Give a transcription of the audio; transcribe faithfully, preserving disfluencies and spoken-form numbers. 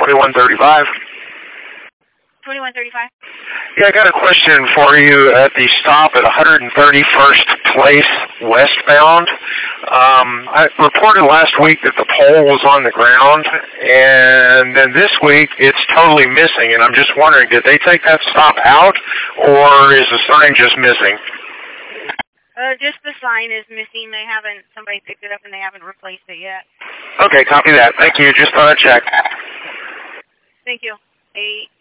twenty-one thirty-five. twenty-one thirty-five. Yeah, I got a question for you at the stop at one hundred thirty-first Place westbound. Um, I reported last week that the pole was on the ground, and then this week it's totally missing, and I'm just wondering, did they take that stop out, or is the sign just missing? Uh, just the sign is missing. They haven't, somebody picked it up and they haven't replaced it yet. Okay, copy that. Thank you. Just thought I'd check. Thank you. Eight.